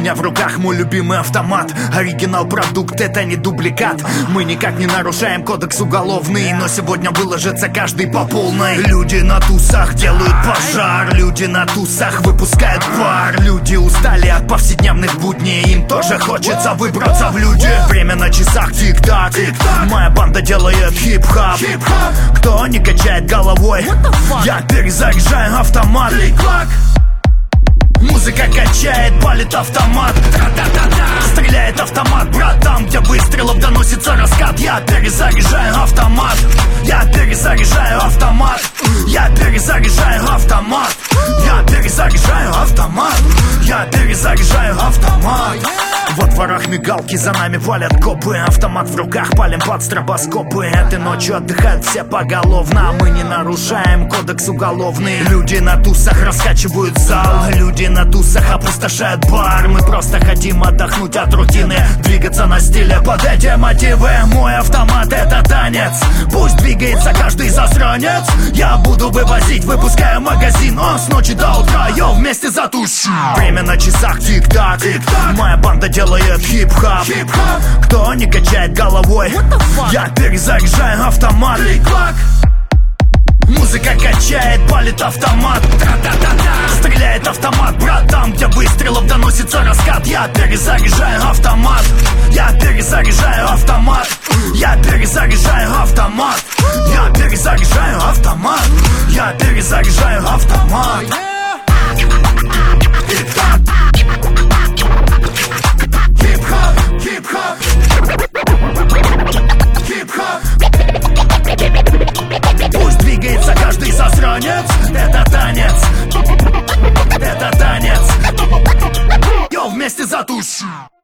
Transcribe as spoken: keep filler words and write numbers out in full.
меня в руках мой любимый автомат. Оригинал продукт, это не дубликат. Мы никак не нарушаем кодекс уголовный, но сегодня выложится каждый по полной. Люди на тусах делают пожар, люди на тусах выпускают пар. Люди устали от повседневных будней, им тоже хочется выбраться в люди. Время на часах тик-так, моя банда делает хип-хап. Кто не качает головой, я перезаряжаю автомат. Музыка качает, палит автомат. Стреляет автомат, брат, там, где выстрелов доносится раскат. Я перезаряжаю автомат. Я перезаряжаю автомат. Я перезаряжаю автомат. Я перезаряжаю автомат. Я перезаряжаю автомат. Во дворах мигалки, за нами валят копы. Автомат в руках, палим под стробоскопы. Этой ночью отдыхают все поголовно, а мы не нарушаем кодекс уголовный. Люди на тусах раскачивают зал, люди на тусах опустошают бар. Мы просто хотим отдохнуть от рутины, двигаться на стиле под эти мотивы. Мой автомат — это танец, пусть двигается каждый засранец. Я буду вывозить, выпускаю магазин, он с ночи до утра, йо, вместе затушим. Время на часах тик-так, моя банда делает хип-хап. Кто не качает головой, я перезаряжаю автомат. Музыка качает, палит автомат. Стреляет автомат, брат, там, где выстрелов доносится раскат. Я перезаряжаю автомат. Я перезаряжаю автомат. Я перезаряжаю автомат. Я перезаряжаю автомат. Я перезаряжаю автомат. Хип-хоп, хип-хоп, хип-хоп. Пусть двигается каждый засранец. Это танец. Это танец. Йо, вместе затушим.